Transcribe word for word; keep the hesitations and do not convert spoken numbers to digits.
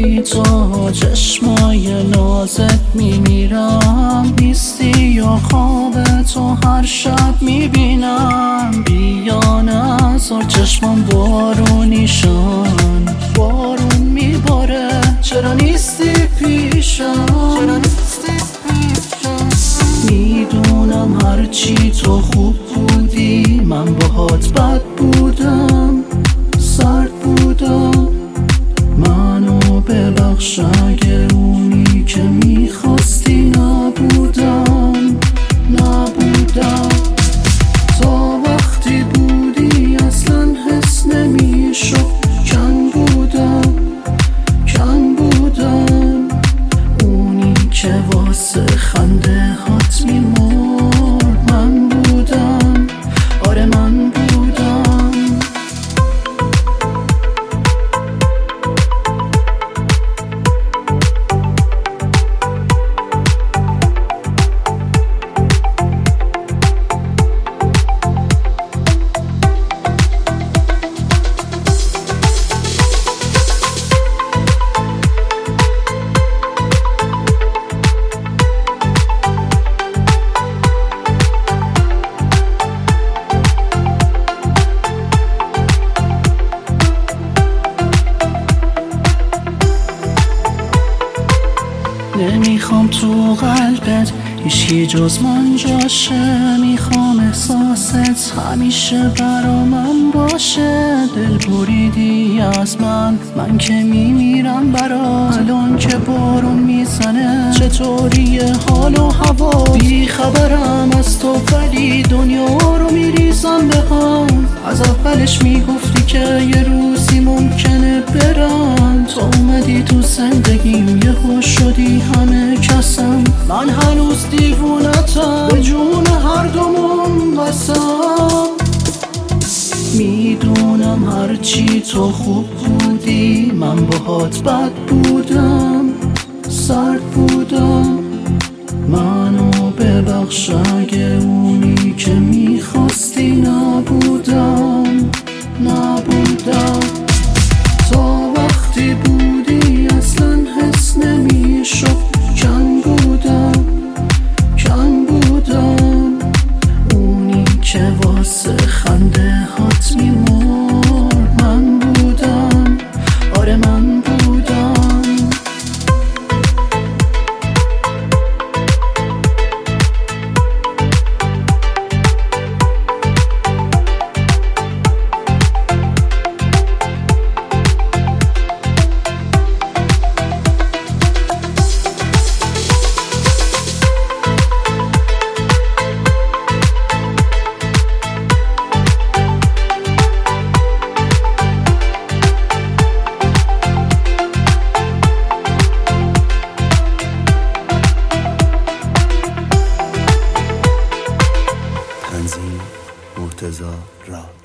بی تو چشمای نازت میمیرم، نیستی یا خواب تو هر شب میبینم. بیا نذار چشمام بارونیشان، بارون میباره چرا نیستی پیشم، چرا نیستی پیشم. میدونم هرچی تو خوب بودی من باهات بد بودم، سرد بودم. منو ببخش اگه اونی که میخواستی نبودم، نبودم. تا وقتی بودی اصلا حس نمیشد، کن بودم، کن بودم. اونی که واسه خنده هات میمرد من بودم، آره من بودم. نمیخوام تو قلبت هیچکی جز من جاشه، میخوام احساست همیشه برا من باشه. دل بریدی از من، من که میمیرم برات. الان که بارون میزنه چطوریه حال و هوا؟ بی خبرم از تو ولی دنیا رو میریزم به هم. از اولش میگفتی که یه روزی ممکنه برم، تو اومدی تو زندگیم یهو شدی همه کسم. من هنوز دیوونتم، به جون هر دومون قسم. میدونم هرچی تو خوب بودی من باهات بد بودم، سرد بودم. منو ببخش اگه اونی که میخواستی نبودم، نبودم. تا وقتی بودی اصلا حس نمیشد، کن بودم، کن بودم. اونی که واسه خنده هات میمرد من بودم، آره من بودم. مرتضی راد.